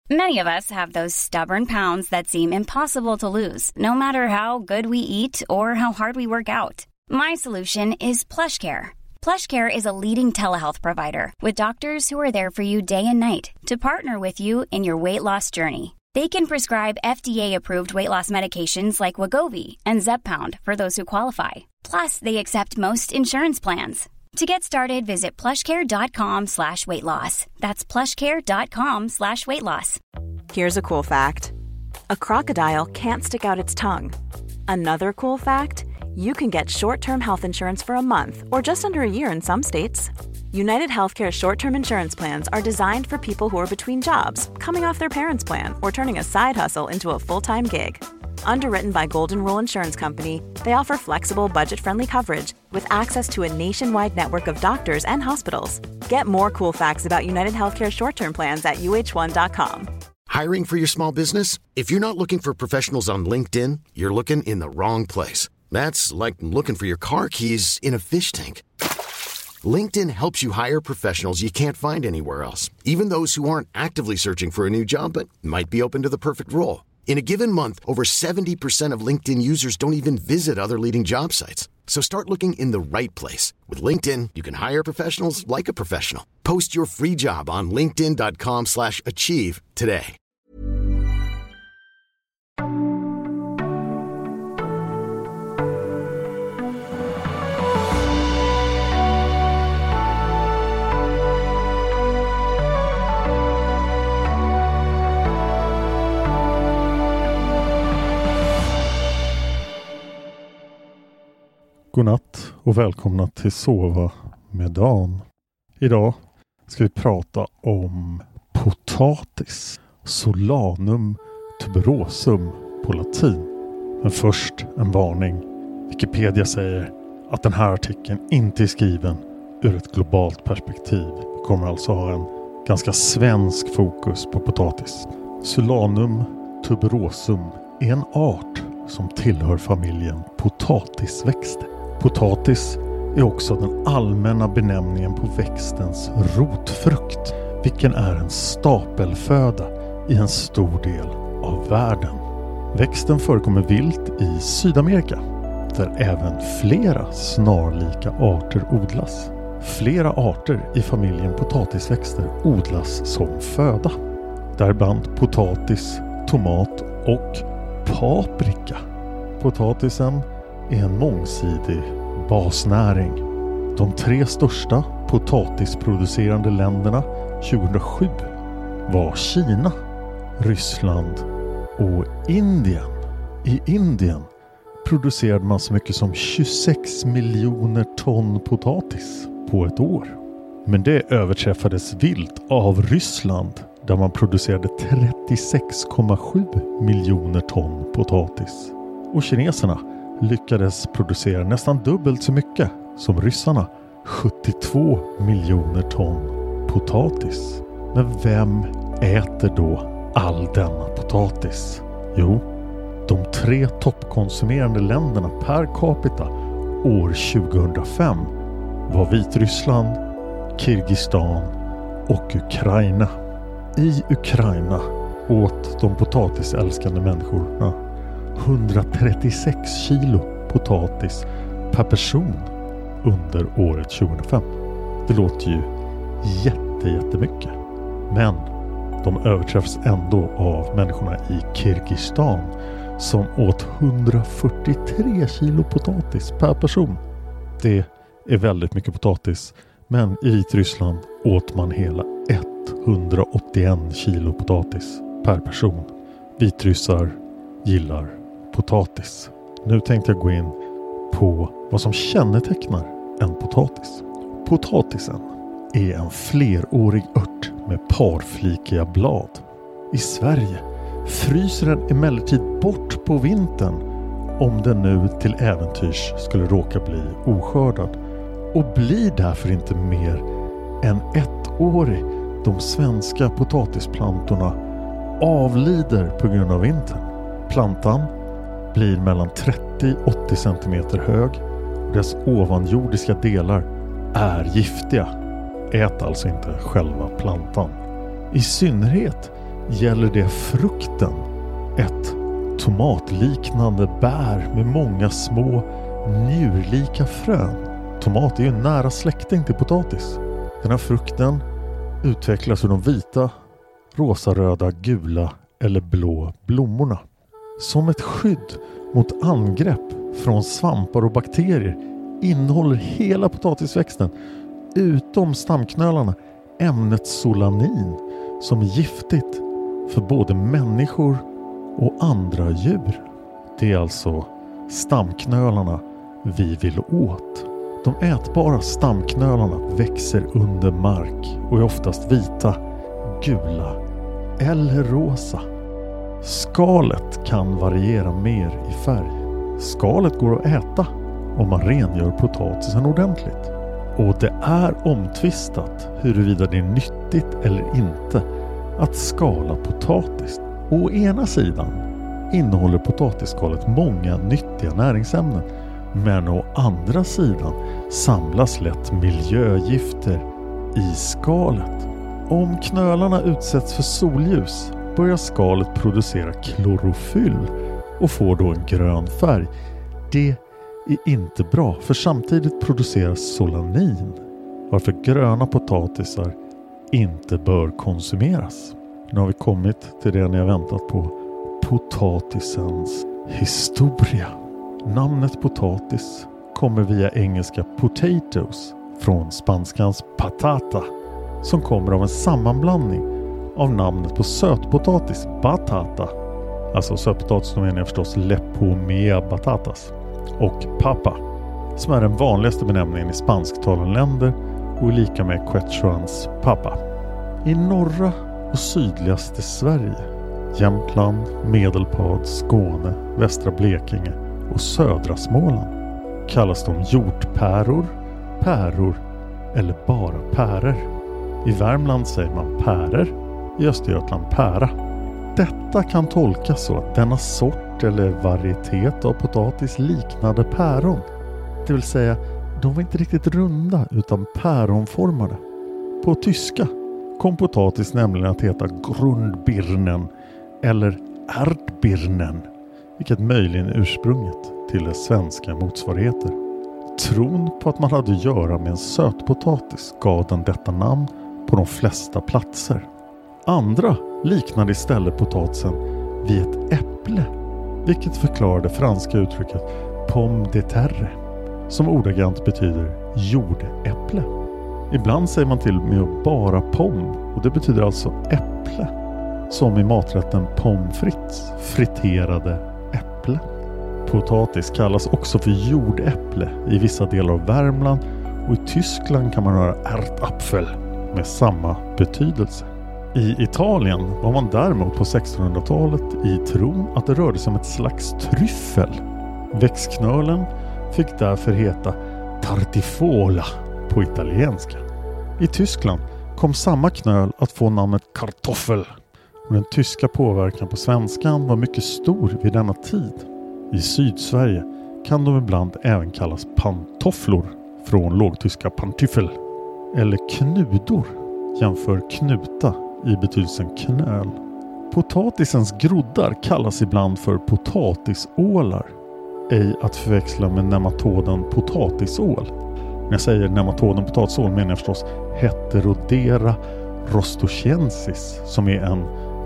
Many of us have those stubborn pounds that seem impossible to lose, no matter how good we eat or how hard we work out. My solution is PlushCare. PlushCare is a leading telehealth provider with doctors who are there for you day and night to partner with you in your weight loss journey. They can prescribe FDA-approved weight loss medications like Wegovy and Zepbound for those who qualify. Plus, they accept most insurance plans. To get started, visit plushcare.com/weightloss. That's plushcare.com/weightloss. Here's a cool fact. A crocodile can't stick out its tongue. Another cool fact, you can get short-term health insurance for a month or just under a year in some states. United Healthcare short-term insurance plans are designed for people who are between jobs, coming off their parents' plan, or turning a side hustle into a full-time gig. Underwritten by Golden Rule Insurance Company, they offer flexible, budget-friendly coverage with access to a nationwide network of doctors and hospitals. Get more cool facts about United Healthcare short-term plans at uh1.com. Hiring for your small business? If you're not looking for professionals on LinkedIn, you're looking in the wrong place. That's like looking for your car keys in a fish tank. LinkedIn helps you hire professionals you can't find anywhere else, even those who aren't actively searching for a new job but might be open to the perfect role. In a given month, over 70% of LinkedIn users don't even visit other leading job sites. So start looking in the right place. With LinkedIn, you can hire professionals like a professional. Post your free job on linkedin.com/achieve today. Godnatt och välkomna till Sova med Dan. Idag ska vi prata om potatis, Solanum tuberosum på latin. Men först en varning. Wikipedia säger att den här artikeln inte är skriven ur ett globalt perspektiv. Vi kommer alltså ha en ganska svensk fokus på potatis. Solanum tuberosum är en art som tillhör familjen potatisväxter. Potatis är också den allmänna benämningen på växtens rotfrukt, vilken är en stapelföda i en stor del av världen. Växten förekommer vilt i Sydamerika, där även flera snarlika arter odlas. Flera arter i familjen potatisväxter odlas som föda, däribland potatis, tomat och paprika. Potatisen är en mångsidig basnäring. De 3 största potatisproducerande länderna 2007 var Kina, Ryssland och Indien. I Indien producerade man så mycket som 26 miljoner ton potatis på ett år. Men det överträffades vilt av Ryssland, där man producerade 36,7 miljoner ton potatis. Och kineserna lyckades producera nästan dubbelt så mycket som ryssarna, 72 miljoner ton potatis. Men vem äter då all denna potatis? Jo, de 3 toppkonsumerande länderna per capita år 2005 var Vitryssland, Kirgistan och Ukraina. I Ukraina åt de potatisälskande människorna 136 kilo potatis per person under året 2005. Det låter ju jättemycket. Men de överträffas ändå av människorna i Kirgistan som åt 143 kilo potatis per person. Det är väldigt mycket potatis, men i Vitryssland åt man hela 181 kilo potatis per person. Vitryssar gillar potatis. Nu tänkte jag gå in på vad som kännetecknar en potatis. Potatisen är en flerårig ört med parflikiga blad. I Sverige fryser den emellertid bort på vintern om den nu till äventyrs skulle råka bli oskördad, och blir därför inte mer än 1-årig. De svenska potatisplantorna avlider på grund av vintern. Plantan blir mellan 30-80 cm hög och dess ovanjordiska delar är giftiga. Ät alltså inte själva plantan. I synnerhet gäller det frukten. Ett tomatliknande bär med många små njurlika frön. Tomat är ju en nära släkting till potatis. Den här frukten utvecklas ur de vita, rosaröda, gula eller blå blommorna. Som ett skydd mot angrepp från svampar och bakterier innehåller hela potatisväxten, utom stamknölarna, ämnet solanin som är giftigt för både människor och andra djur. Det är alltså stamknölarna vi vill åt. De ätbara stamknölarna växer under mark och är oftast vita, gula eller rosa. Skalet kan variera mer i färg. Skalet går att äta om man rengör potatisen ordentligt. Och det är omtvistat huruvida det är nyttigt eller inte att skala potatis. Å ena sidan innehåller potatisskalet många nyttiga näringsämnen, men å andra sidan samlas lätt miljögifter i skalet. Om knölarna utsätts för solljus börjar skalet producera klorofyll och får då en grön färg. Det är inte bra, för samtidigt produceras solanin, varför gröna potatisar inte bör konsumeras. Nu har vi kommit till det ni har väntat på: potatisens historia. Namnet potatis kommer via engelska potatoes från spanskans patata, som kommer av en sammanblandning av namnet på sötpotatis, batata. Alltså sötpotatis, då menar jag förstås lepomea batatas, och papa, som är den vanligaste benämningen i spansktalande länder och är lika med quechuans papa. I norra och sydligaste Sverige, Jämtland, Medelpad, Skåne, västra Blekinge och södra Småland, kallas de hjortpäror, päror eller bara päror. I Värmland säger man päror, i Östergötland pära. Detta kan tolkas så att denna sort eller varietet av potatis liknade päron. Det vill säga, de var inte riktigt runda utan päronformade. På tyska kom potatis nämligen att heta Grundbirnen eller Erdbirnen, vilket möjligen är ursprunget till dess svenska motsvarigheter. Tron på att man hade att göra med en sötpotatis gav den detta namn på de flesta platser. Andra liknade istället potatisen vid ett äpple, vilket förklarar det franska uttrycket pomme de terre, som ordagrant betyder jordäpple. Ibland säger man till och med bara pomme, och det betyder alltså äpple, som i maträtten pommes frites, friterade äpple. Potatis kallas också för jordäpple i vissa delar av Värmland, och i Tyskland kan man höra Erdapfel med samma betydelse. I Italien var man däremot på 1600-talet i tron att det rörde sig om ett slags tryffel. Växtknölen fick därför heta tartifola på italienska. I Tyskland kom samma knöl att få namnet kartoffel, och den tyska påverkan på svenskan var mycket stor vid denna tid. I Sydsverige kan de ibland även kallas pantofflor, från lågtyska pantyffel, eller knudor, jämför knuta i betydelsen knöl. Potatisens groddar kallas ibland för potatisålar, ej att förväxla med nematoden potatisål. När jag säger nematoden potatisål menar jag förstås Heterodera rostochensis, som är en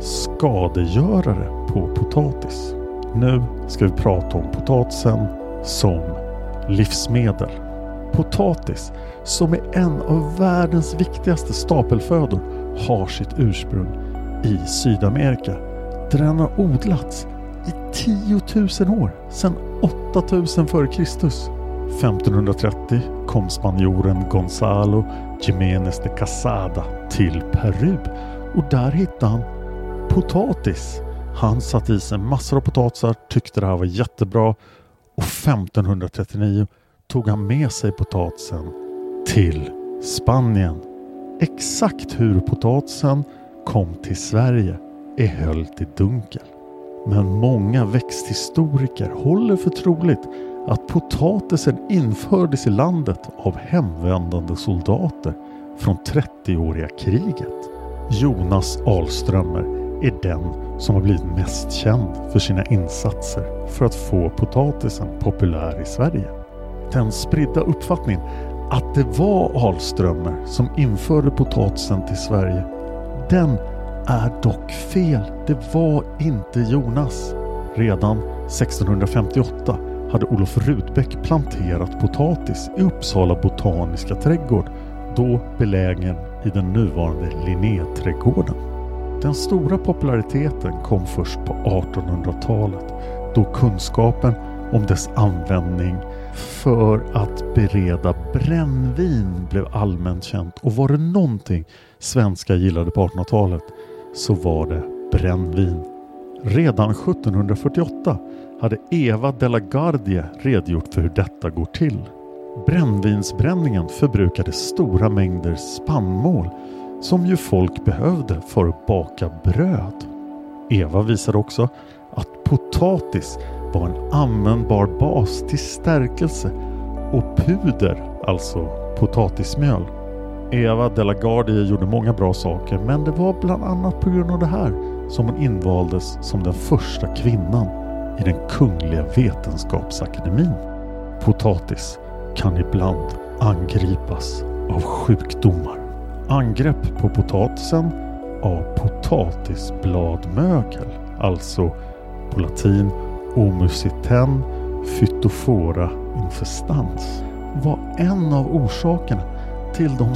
skadegörare på potatis. Nu ska vi prata om potatisen som livsmedel. Potatis, som är en av världens viktigaste stapelfödor, har sitt ursprung i Sydamerika, där den har odlats i 10 000 år, sedan 8000 f.Kr. 1530 kom spanjoren Gonzalo Jiménez de Quesada till Peru, och där hittade han potatis. Han satte i sig massor av potatisar, tyckte det här var jättebra, och 1539 tog han med sig potatisen till Spanien. Exakt hur potatisen kom till Sverige är höllt i dunkel. Men många växthistoriker håller för troligt att potatisen infördes i landet av hemvändande soldater från 30-åriga kriget. Jonas Ahlströmer är den som har blivit mest känd för sina insatser för att få potatisen populär i Sverige. Den spridda uppfattningen att det var Alströmer som införde potatisen till Sverige, den är dock fel. Det var inte Jonas. Redan 1658 hade Olof Rudbeck planterat potatis i Uppsala botaniska trädgård, då belägen i den nuvarande Linnéträdgården. Den stora populariteten kom först på 1800-talet, då kunskapen om dess användning för att bereda brännvin blev allmänt känt. Och var det någonting svenskar gillade på 1800-talet så var det brännvin. Redan 1748 hade Eva de la Gardie redogjort för hur detta går till. Brännvinsbränningen förbrukade stora mängder spannmål som ju folk behövde för att baka bröd. Eva visade också att potatis var en användbar bas till stärkelse och puder, alltså potatismjöl. Eva de la Gardie gjorde många bra saker, men det var bland annat på grund av det här som hon invaldes som den första kvinnan i den kungliga vetenskapsakademin. Potatis kan ibland angripas av sjukdomar. Angrepp på potatisen av potatisbladmögel, alltså på latin Omusiten phytophora infestans, var en av orsakerna till de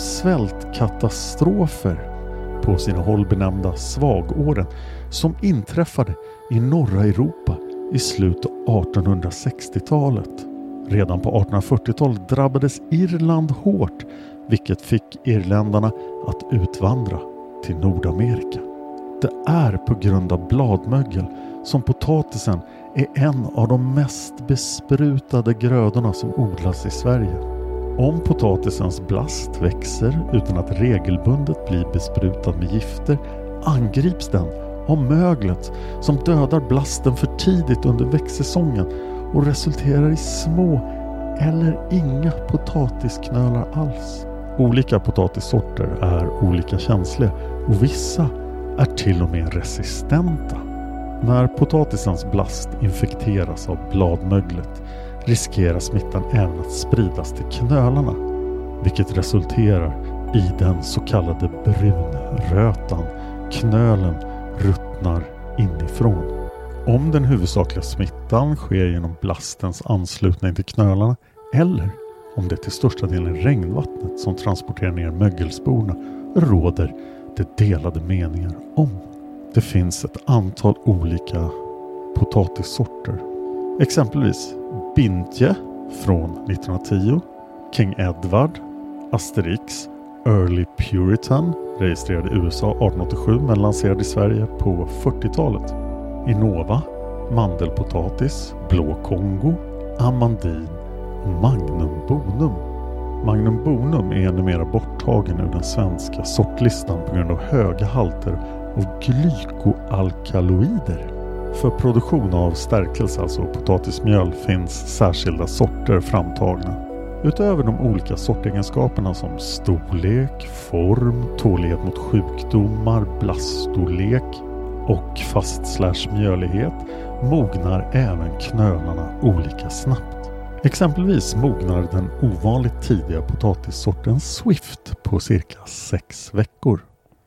svältkatastrofer, på sina håll benämnda svagåren, som inträffade i norra Europa i slutet av 1860-talet. Redan på 1840-talet drabbades Irland hårt, vilket fick irländarna att utvandra till Nordamerika. Det är på grund av bladmögel som potatisen är en av de mest besprutade grödorna som odlas i Sverige. Om potatisens blast växer utan att regelbundet bli besprutad med gifter, angrips den av möglet som dödar blasten för tidigt under växtsäsongen och resulterar i små eller inga potatisknölar alls. Olika potatissorter är olika känsliga och vissa är till och med resistenta. När potatisens blast infekteras av bladmöglet riskerar smittan även att spridas till knölarna, vilket resulterar i den så kallade brunrötan. Knölen ruttnar inifrån. Om den huvudsakliga smittan sker genom blastens anslutning till knölarna eller om det till största delen är regnvattnet som transporterar ner mögelsporerna, råder det delade meningar om. Det finns ett antal olika potatissorter. Exempelvis Bintje från 1910, King Edward, Asterix, Early Puritan, registrerad i USA 1887 men lanserad i Sverige på 40-talet. Innova, mandelpotatis, blå Kongo, amandin och Magnum Bonum. Magnum Bonum är numera borttagen ur den svenska sortlistan på grund av höga halter av glykoalkaloider. För produktion av stärkelse, alltså potatismjöl, finns särskilda sorter framtagna. Utöver de olika sortegenskaperna som storlek, form, tålighet mot sjukdomar, blaststorlek och fast/mjölighet mognar även knölarna olika snabbt. Exempelvis mognar den ovanligt tidiga potatissorten Swift på cirka 6 veckor.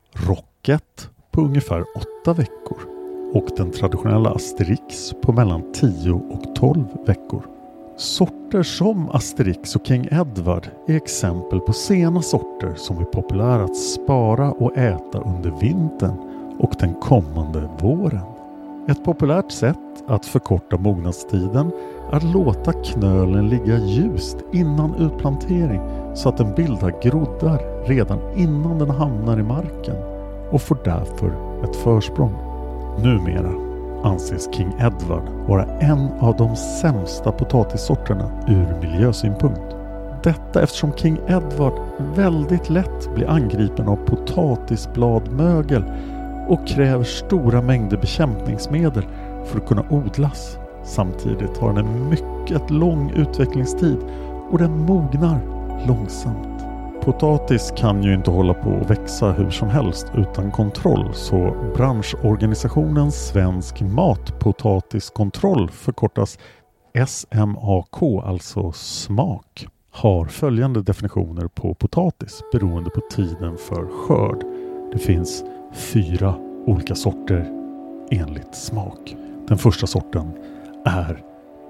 Rocket på ungefär 8 veckor. Och den traditionella Asterix på mellan 10 och 12 veckor. Sorter som Asterix och King Edward är exempel på sena sorter som är populära att spara och äta under vintern och den kommande våren. Ett populärt sätt att förkorta mognadstiden är att låta knölen ligga ljust innan utplantering så att den bildar groddar redan innan den hamnar i marken och får därför ett försprång. Numera anses King Edward vara en av de sämsta potatissorterna ur miljösynpunkt. Detta eftersom King Edward väldigt lätt blir angripen av potatisbladmögel och kräver stora mängder bekämpningsmedel för att kunna odlas. Samtidigt har den en mycket lång utvecklingstid och den mognar långsamt. Potatis kan ju inte hålla på att växa hur som helst utan kontroll, så branschorganisationen Svensk Matpotatiskontroll, förkortas SMAK, alltså smak, har följande definitioner på potatis beroende på tiden för skörd. Det finns 4 olika sorter enligt smak. Den första sorten är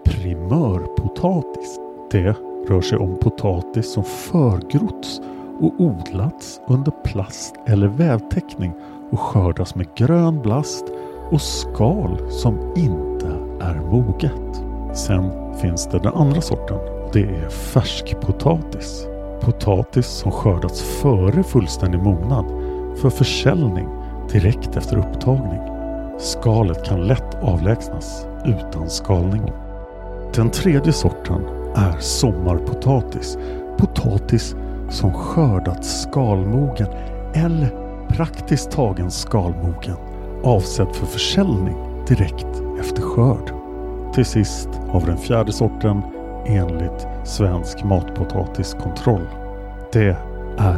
primörpotatis. Det rör sig om potatis som förgrotts och odlats under plast eller vävtäckning och skördas med grön blast och skal som inte är moget. Sen finns det den andra sorten. Det är färskpotatis. Potatis som skördats före fullständig mognad för försäljning direkt efter upptagning. Skalet kan lätt avlägsnas utan skalning. Den tredje sorten är sommarpotatis. Potatis som skördats skalmogen eller praktiskt tagen skalmogen, avsedd för försäljning direkt efter skörd. Till sist har vi den fjärde sorten enligt Svensk Matpotatiskontroll. Det är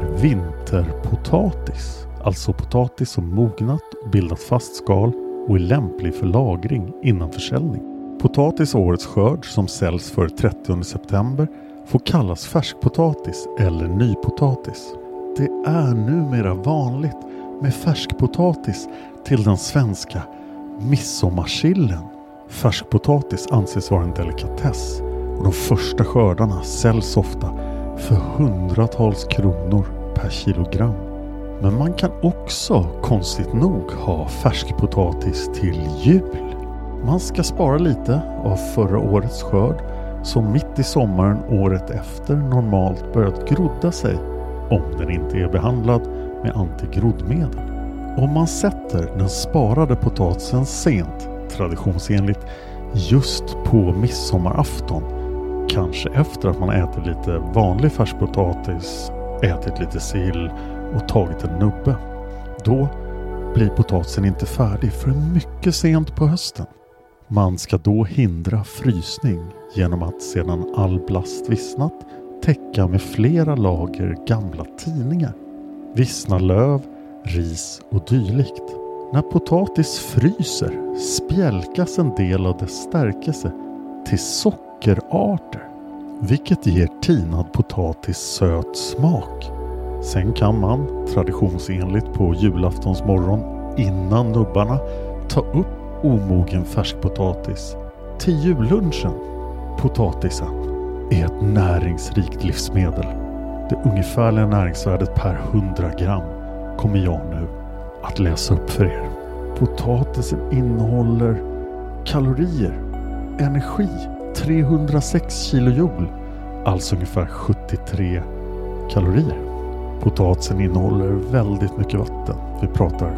vinterpotatis, alltså potatis som mognat och bildat fast skal och är lämplig för lagring innan försäljning. Potatis årets skörd som säljs för 30 september får kallas färskpotatis eller nypotatis. Det är numera vanligt med färskpotatis till den svenska midsommarsillen. Färskpotatis anses vara en delikatess och de första skördarna säljs ofta för hundratals kronor per kilogram. Men man kan också konstigt nog ha färskpotatis till jul. Man ska spara lite av förra årets skörd som mitt i sommaren året efter normalt börjat grodda sig om den inte är behandlad med antigroddmedel. Om man sätter den sparade potatisen sent, traditionsenligt just på midsommarafton, kanske efter att man ätit lite vanlig färskpotatis, ätit lite sill och tagit en nubbe, då blir potatisen inte färdig förrän mycket sent på hösten. Man ska då hindra frysning genom att sedan all blast vissnat täcka med flera lager gamla tidningar, vissna löv, ris och dylikt. När potatis fryser spjälkas en del av dess stärkelse till sockerarter, vilket ger tinad potatis söt smak. Sen kan man traditionsenligt på julaftons morgon innan nubbarna ta upp omogen färskpotatis till jullunchen. Potatisen är ett näringsrikt livsmedel. Det ungefärliga näringsvärdet per 100 gram kommer jag nu att läsa upp för er. Potatisen innehåller kalorier, energi 306 kilojoule, alltså ungefär 73 kalorier. Potatisen innehåller väldigt mycket vatten. Vi pratar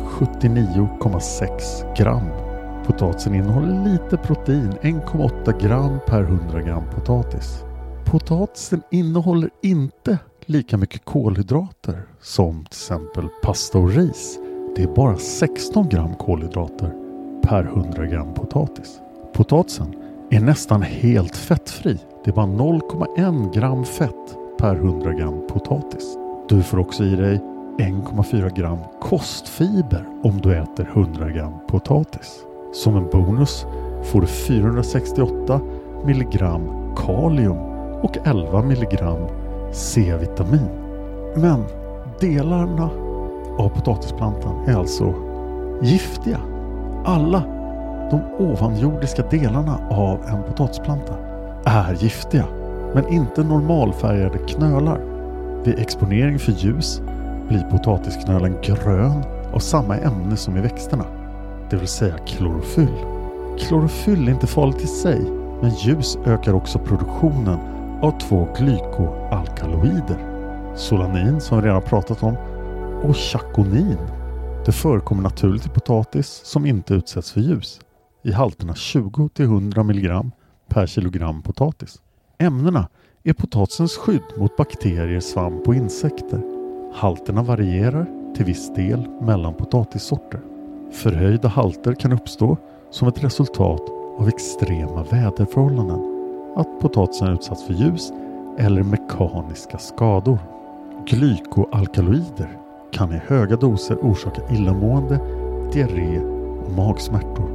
79,6 gram. Potatisen innehåller lite protein, 1,8 gram per 100 gram potatis. Potatisen innehåller inte lika mycket kolhydrater som till exempel pasta och ris. Det är bara 16 gram kolhydrater per 100 gram potatis. Potatisen är nästan helt fettfri. Det är bara 0,1 gram fett per 100 gram potatis. Du får också i dig 1,4 gram kostfiber om du äter 100 gram potatis. Som en bonus får du 468 milligram kalium och 11 milligram C-vitamin. Men delarna av potatisplantan är alltså giftiga. Alla de ovanjordiska delarna av en potatisplanta är giftiga, men inte normalfärgade knölar. Vid exponering för ljus blir potatisknölen grön av samma ämne som i växterna, det vill säga klorofyll. Klorofyll är inte farligt i sig, men ljus ökar också produktionen av 2 glykoalkaloider, solanin som vi redan pratat om och chakonin. Det förekommer naturligt i potatis som inte utsätts för ljus i halterna 20-100 mg per kilogram potatis. Ämnena är potatisens skydd mot bakterier, svamp och insekter. Halterna varierar till viss del mellan potatissorter. Förhöjda halter kan uppstå som ett resultat av extrema väderförhållanden, att potatisen utsatts för ljus eller mekaniska skador. Glykoalkaloider kan i höga doser orsaka illamående, diarré och magsmärtor.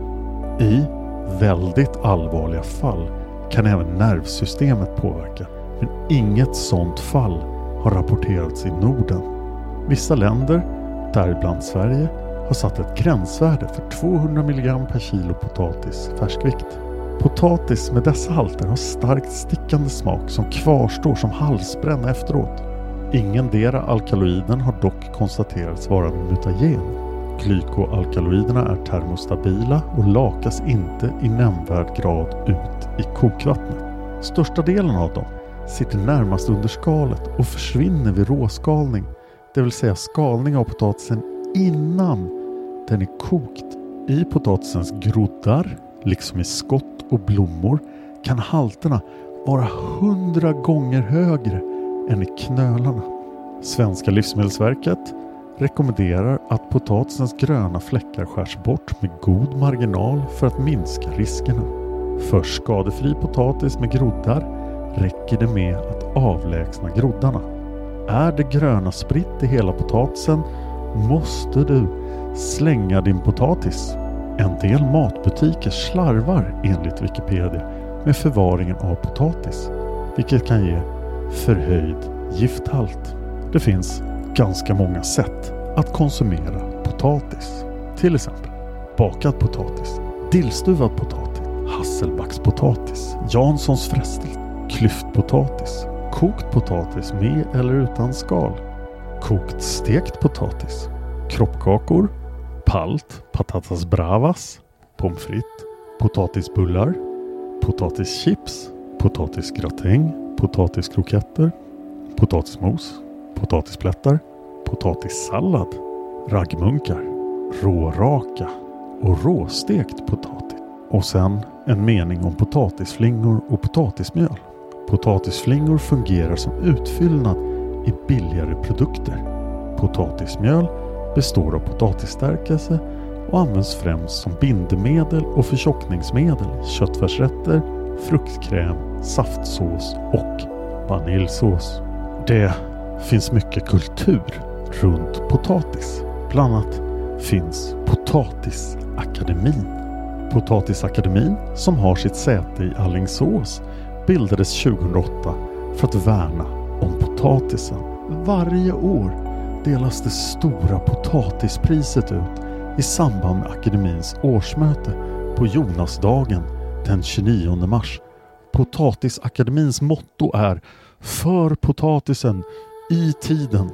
I väldigt allvarliga fall kan även nervsystemet påverka, men inget sådant fall har rapporterats i Norden. Vissa länder, däribland Sverige, har satt ett gränsvärde för 200 mg per kilo potatis färskvikt. Potatis med dessa halter har starkt stickande smak som kvarstår som halsbränna efteråt. Ingendera alkaloiden har dock konstaterats vara mutagen. Glykoalkaloiderna är termostabila och lakas inte i nämnvärd grad ut i kokvattnet. Största delen av dem sitter närmast under skalet och försvinner vid råskalning, det vill säga skalning av potatisen innan den är kokt. I potatisens groddar, liksom i skott och blommor, kan halterna vara 100 gånger högre än i knölarna. Svenska livsmedelsverket rekommenderar att potatisens gröna fläckar skärs bort med god marginal för att minska riskerna. För skadefri potatis med groddar räcker det med att avlägsna groddarna. Är det gröna spritt i hela potatisen måste du slänga din potatis. En del matbutiker slarvar enligt Wikipedia med förvaringen av potatis, vilket kan ge förhöjd gifthalt. Det finns ganska många sätt att konsumera potatis. Till exempel bakad potatis, dillstuvad potatis, hasselbackspotatis, Janssons frestelse, klyftpotatis, kokt potatis med eller utan skal, kokt stekt potatis, kroppkakor, palt, patatas bravas, pommes frites, potatisbullar, potatischips, potatisgratäng, potatiskroketter, potatismos, potatisplättar, potatissallad, raggmunkar, råraka och råstekt potatis. Och sen en mening om potatisflingor och potatismjöl. Potatisflingor fungerar som utfyllnad i billigare produkter. Potatismjöl består av potatisstärkelse och används främst som bindemedel och förtjockningsmedel i köttfärsrätter, fruktkräm, saftsås och vaniljsås. Det finns mycket kultur runt potatis. Bland annat finns Potatisakademin. Potatisakademin, som har sitt säte i Alingsås, bildades 2008 för att värna om potatisen. Varje år delas det stora potatispriset ut i samband med akademins årsmöte på Jonasdagen den 29 mars. Potatisakademins motto är för potatisen i tiden.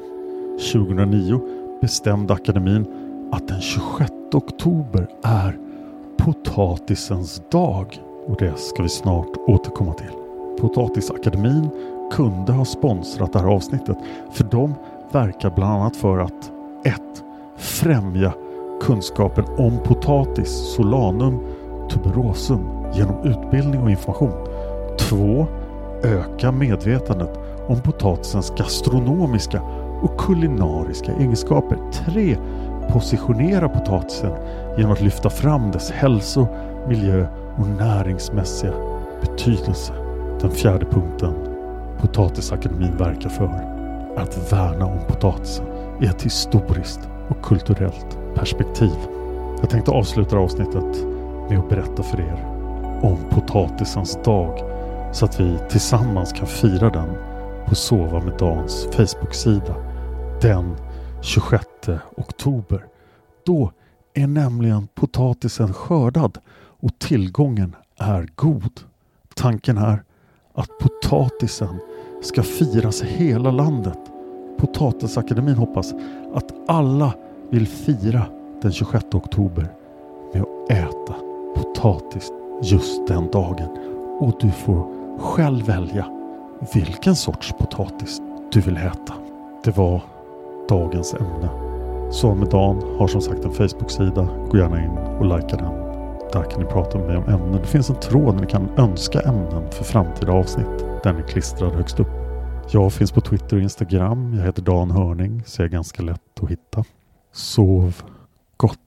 2009 bestämde akademin att den 26 oktober är potatisens dag, och det ska vi snart återkomma till. Potatisakademin kunde ha sponsrat det här avsnittet, för de verkar bland annat för att 1. Främja kunskapen om potatis, Solanum tuberosum genom utbildning och information. 2. Öka medvetandet om potatisens gastronomiska och kulinariska egenskaper. 3. Positionera potatisen genom att lyfta fram dess hälso-, miljö- och näringsmässiga betydelse. Den 4:e punkten Potatisakademin verkar för att värna om potatisen i ett historiskt och kulturellt perspektiv. Jag tänkte avsluta avsnittet med att berätta för er om potatisens dag, så att vi tillsammans kan fira den på Sova med Dans Facebook-sida den 26 oktober. Då är nämligen potatisen skördad och tillgången är god. Tanken är att potatisen ska firas i hela landet. Potatisakademin hoppas att alla vill fira den 26 oktober med att äta potatis just den dagen. Och du får själv välja vilken sorts potatis du vill äta. Det var dagens ämne. Så med Dan har som sagt en Facebook-sida. Gå gärna in och likea den. Där kan ni prata med mig om ämnen. Det finns en tråd där ni kan önska ämnen för framtida avsnitt. Den är klistrad högst upp. Jag finns på Twitter och Instagram. Jag heter Dan Hörning, så jag är ganska lätt att hitta. Sov gott.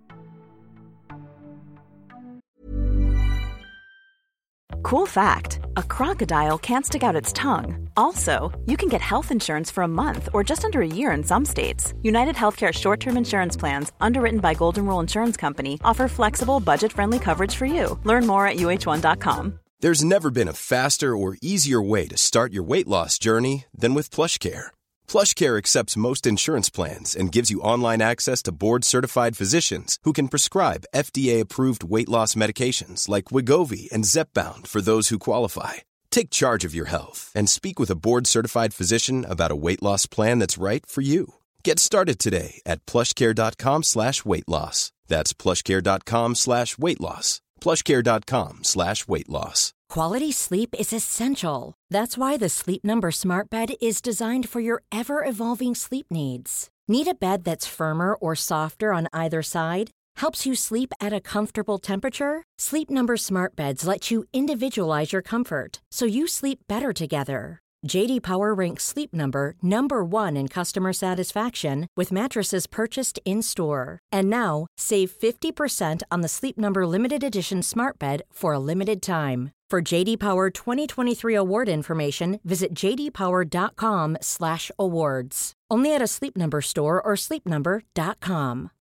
Cool fact, a crocodile can't stick out its tongue. Also, you can get health insurance for a month or just under a year in some states. United Healthcare short-term insurance plans, underwritten by Golden Rule Insurance Company, offer flexible, budget-friendly coverage for you. Learn more at uh1.com. There's never been a faster or easier way to start your weight loss journey than with PlushCare. PlushCare accepts most insurance plans and gives you online access to board-certified physicians who can prescribe FDA-approved weight loss medications like Wegovy and Zepbound for those who qualify. Take charge of your health and speak with a board-certified physician about a weight loss plan that's right for you. Get started today at plushcare.com/weight loss. That's plushcare.com/weight loss. plushcare.com/weight loss. Quality sleep is essential. That's why the Sleep Number Smart Bed is designed for your ever-evolving sleep needs. Need a bed that's firmer or softer on either side? Helps you sleep at a comfortable temperature? Sleep Number Smart Beds let you individualize your comfort, so you sleep better together. J.D. Power ranks Sleep Number number 1 in customer satisfaction with mattresses purchased in-store. And now, save 50% on the Sleep Number Limited Edition Smart Bed for a limited time. For J.D. Power 2023 award information, visit jdpower.com/awards. Only at a Sleep Number store or sleepnumber.com.